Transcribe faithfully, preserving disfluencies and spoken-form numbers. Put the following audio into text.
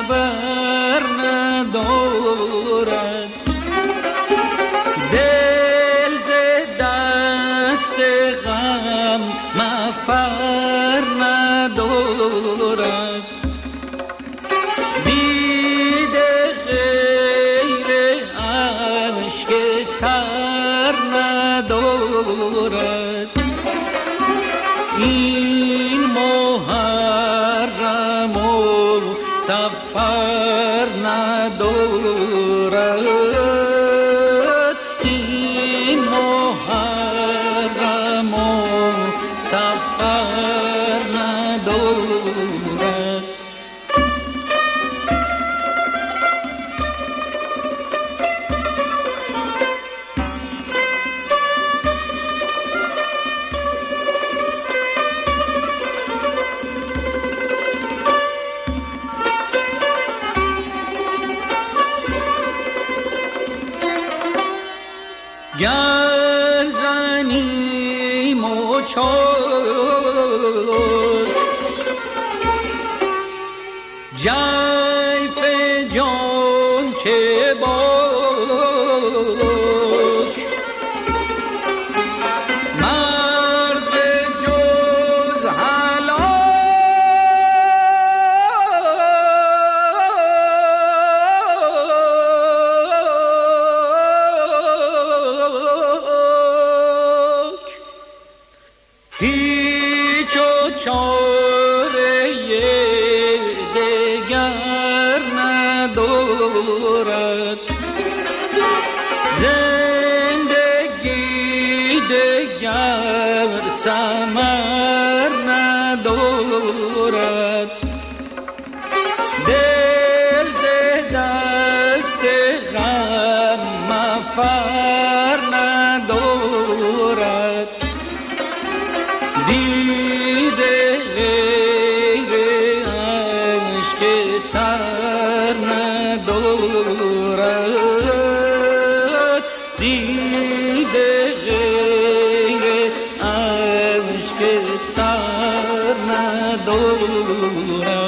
خبر ندارد، دل ز دست غم مفر ندارد، دیده غیر اشک تر ندارد. این محرم و سفر ندارد، این محرم و سفر ندارد. گر زنیم و چار جیف جان که باک، مرد جز هیچ و چاره دگر ندارد، زندگی دگر ثمر ندارد، دل ز دست غم مفر ندارد، دیده غیر اشک تر ندارد، دیده غیر اشک تر ندارد.